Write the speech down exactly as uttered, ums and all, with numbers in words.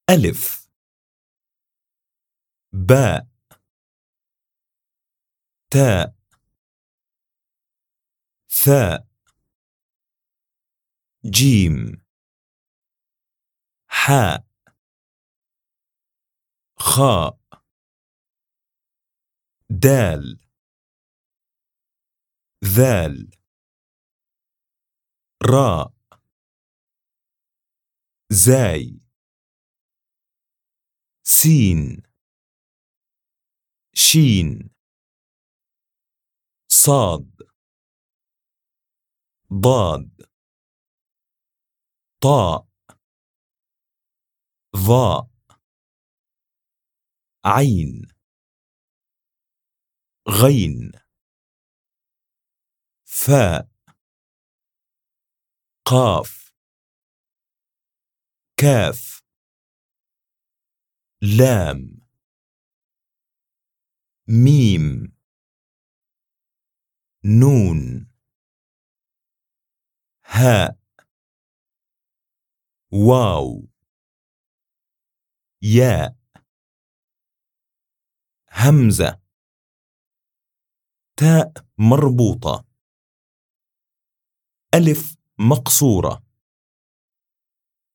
ألف باء تاء ثاء جيم حاء خاء دال ذال راء زاي سين شين صاد ضاد طاء ظاء عين غين فاء قاف كاف لام ميم نون هاء واو ياء همزة تاء مربوطة ألف مقصورة